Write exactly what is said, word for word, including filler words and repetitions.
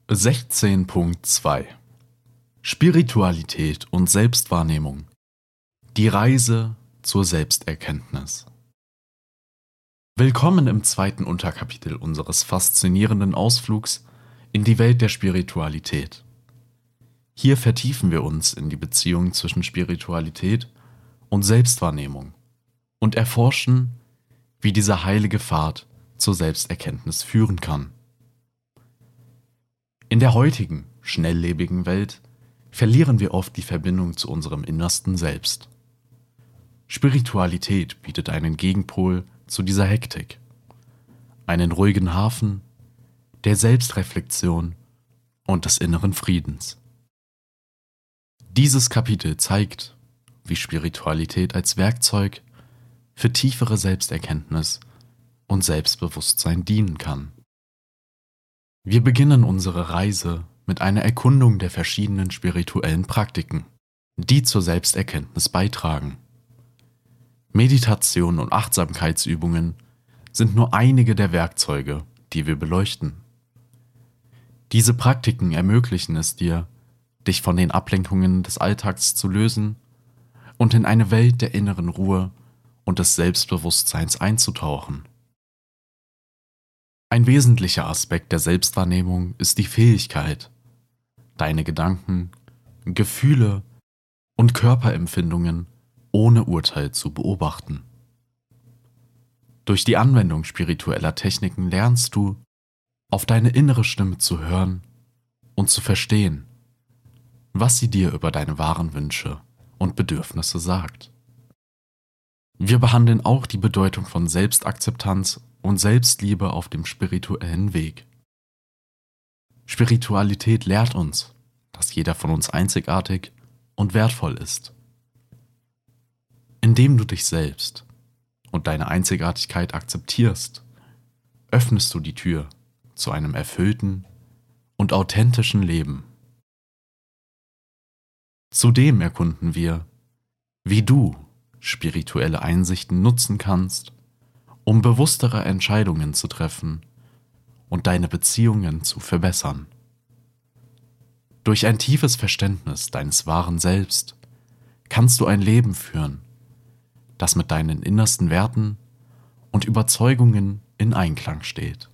sechzehn Punkt zwei Spiritualität und Selbstwahrnehmung. Die Reise zur Selbsterkenntnis. Willkommen im zweiten Unterkapitel unseres faszinierenden Ausflugs in die Welt der Spiritualität. Hier vertiefen wir uns in die Beziehung zwischen Spiritualität und Selbstwahrnehmung und erforschen, wie diese heilige Pfad zur Selbsterkenntnis führen kann. In der heutigen, schnelllebigen Welt verlieren wir oft die Verbindung zu unserem innersten Selbst. Spiritualität bietet einen Gegenpol zu dieser Hektik, einen ruhigen Hafen der Selbstreflexion und des inneren Friedens. Dieses Kapitel zeigt, wie Spiritualität als Werkzeug für tiefere Selbsterkenntnis und Selbstbewusstsein dienen kann. Wir beginnen unsere Reise mit einer Erkundung der verschiedenen spirituellen Praktiken, die zur Selbsterkenntnis beitragen. Meditation und Achtsamkeitsübungen sind nur einige der Werkzeuge, die wir beleuchten. Diese Praktiken ermöglichen es dir, dich von den Ablenkungen des Alltags zu lösen und in eine Welt der inneren Ruhe und des Selbstbewusstseins einzutauchen. Ein wesentlicher Aspekt der Selbstwahrnehmung ist die Fähigkeit, deine Gedanken, Gefühle und Körperempfindungen ohne Urteil zu beobachten. Durch die Anwendung spiritueller Techniken lernst du, auf deine innere Stimme zu hören und zu verstehen, was sie dir über deine wahren Wünsche und Bedürfnisse sagt. Wir behandeln auch die Bedeutung von Selbstakzeptanz und Selbstliebe auf dem spirituellen Weg. Spiritualität lehrt uns, dass jeder von uns einzigartig und wertvoll ist. Indem du dich selbst und deine Einzigartigkeit akzeptierst, öffnest du die Tür zu einem erfüllten und authentischen Leben. Zudem erkunden wir, wie du spirituelle Einsichten nutzen kannst, um bewusstere Entscheidungen zu treffen und deine Beziehungen zu verbessern. Durch ein tiefes Verständnis deines wahren Selbst kannst du ein Leben führen, das mit deinen innersten Werten und Überzeugungen in Einklang steht.